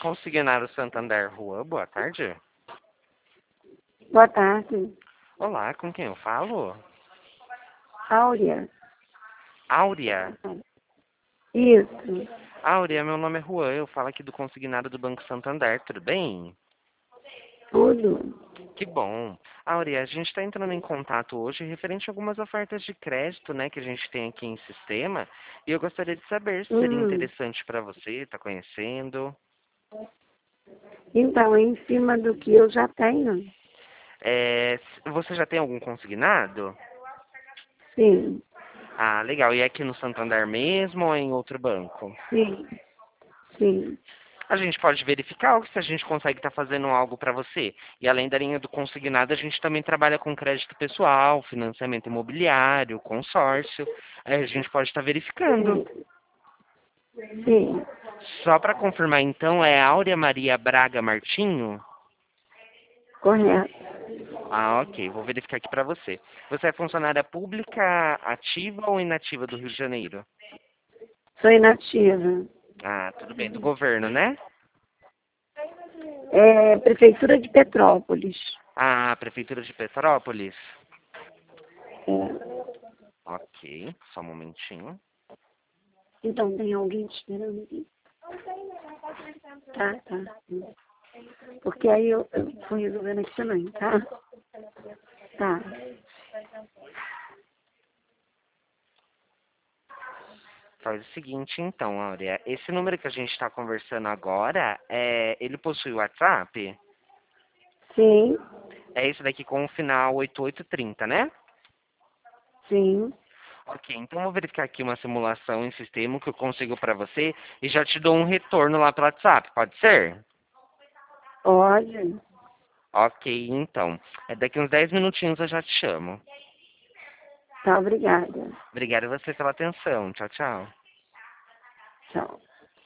Consignado Santander Rua, boa tarde. Boa tarde. Olá, com quem eu falo? Áurea. Áurea. Isso. Áurea, meu nome é Juan, eu falo aqui do consignado do Banco Santander, tudo bem? Tudo. Que bom. Áurea, a gente está entrando em contato hoje referente a algumas ofertas de crédito, né, que a gente tem aqui em sistema, e eu gostaria de saber se seria interessante para você, tá conhecendo. Então, é em cima do que eu já tenho? Você já tem algum consignado? Sim. Ah, legal. E é aqui no Santander mesmo ou é em outro banco? Sim. Sim. A gente pode verificar se a gente consegue estar fazendo algo para você. E além da linha do consignado, a gente também trabalha com crédito pessoal, financiamento imobiliário, consórcio. Aí a gente pode estar verificando. Sim. Só para confirmar, então, é Áurea Maria Braga Martinho? Correto. Ah, ok. Vou verificar aqui para você. Você é funcionária pública ativa ou inativa do Rio de Janeiro? Sou inativa. Ah, tudo bem. Do governo, né? É Prefeitura de Petrópolis. Ah, Prefeitura de Petrópolis? É. Ok, só um momentinho. Então, tem alguém te esperando aqui? Tá, tá. Porque aí eu fui resolvendo aqui também, tá? Tá. Faz o seguinte, então, Áurea. Esse número que a gente está conversando agora, ele possui WhatsApp? Sim. É esse daqui com o final 8830, né? Sim. Ok, então eu vou verificar aqui uma simulação em sistema que eu consigo para você e já te dou um retorno lá pelo WhatsApp, pode ser? Pode. Ok, então. Daqui uns 10 minutinhos eu já te chamo. Tá, obrigada. Obrigado a você pela atenção. Tchau, tchau. Tchau.